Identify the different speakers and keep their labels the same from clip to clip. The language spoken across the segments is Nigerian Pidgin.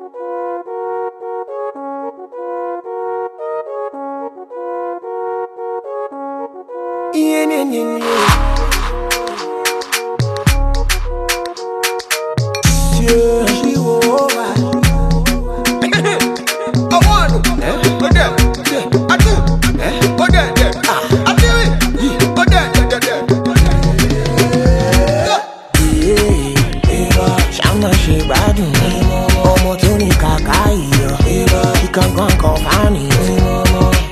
Speaker 1: Yeah, yeah, yeah, yeah. Yeah, she won't. I want to. But then, I do. But then, I do it. But then, Shama she bad. Omo Tony Kakai. He can go and confine it.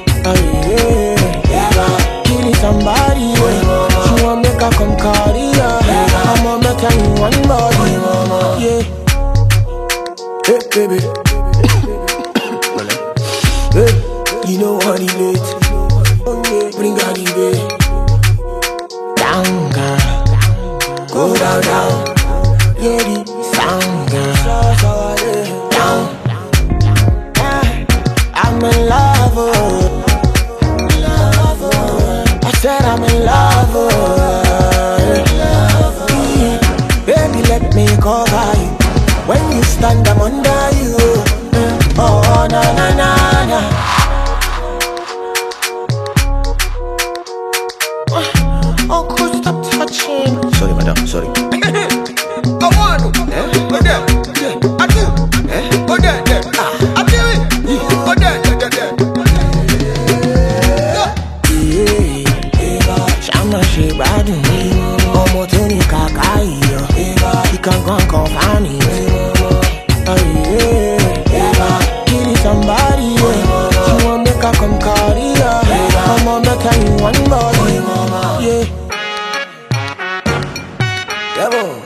Speaker 1: Somebody, she want make her come carry her. I'ma make her in one body, yeah. Hey, baby. Hey, you know what he late. Bring her the way. Down, girl. Go down, down. Yeah, the sound, girl. Down. I'm in love, said I'm in love, baby, let me cover you. When you stand, I'm under you. Oh, na na na na. Oh, could stop touching. Sorry, madam, sorry. I want to. But then, I do. But then, I do it. But then, she bad. Omo Tony Kakai. He can go and confine it. Kill somebody. She want make her come carry her. I'ma make her in one body. Yeah. Devil.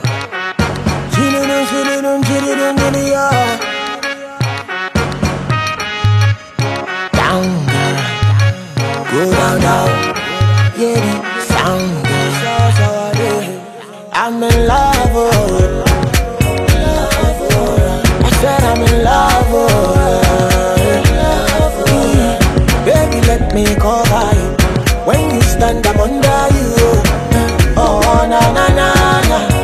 Speaker 1: Down, girl. Go down, down. Yeah. I'm in love, I said I'm in love, baby, let me cover you. When you stand, I'm under you. Oh, na na na na.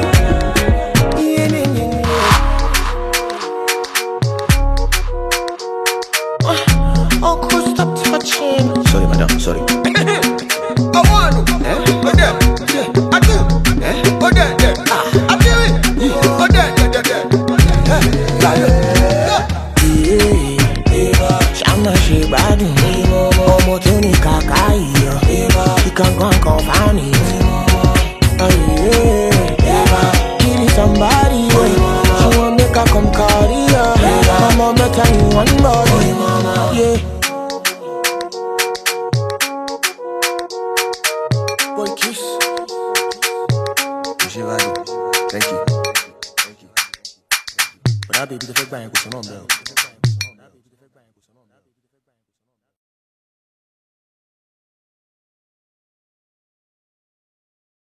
Speaker 1: Oh, could stop touching. Sorry, madam, sorry. I want to. But then, I do. But then, I do it. But then, Shama she bad. Omo Tony Kakai. He can go and confine it. Kill somebody. She want make her come carry her. I'ma make her in one body. Yeah. Boy, kiss. Thank you. But I baby the fake bang with some on, bro.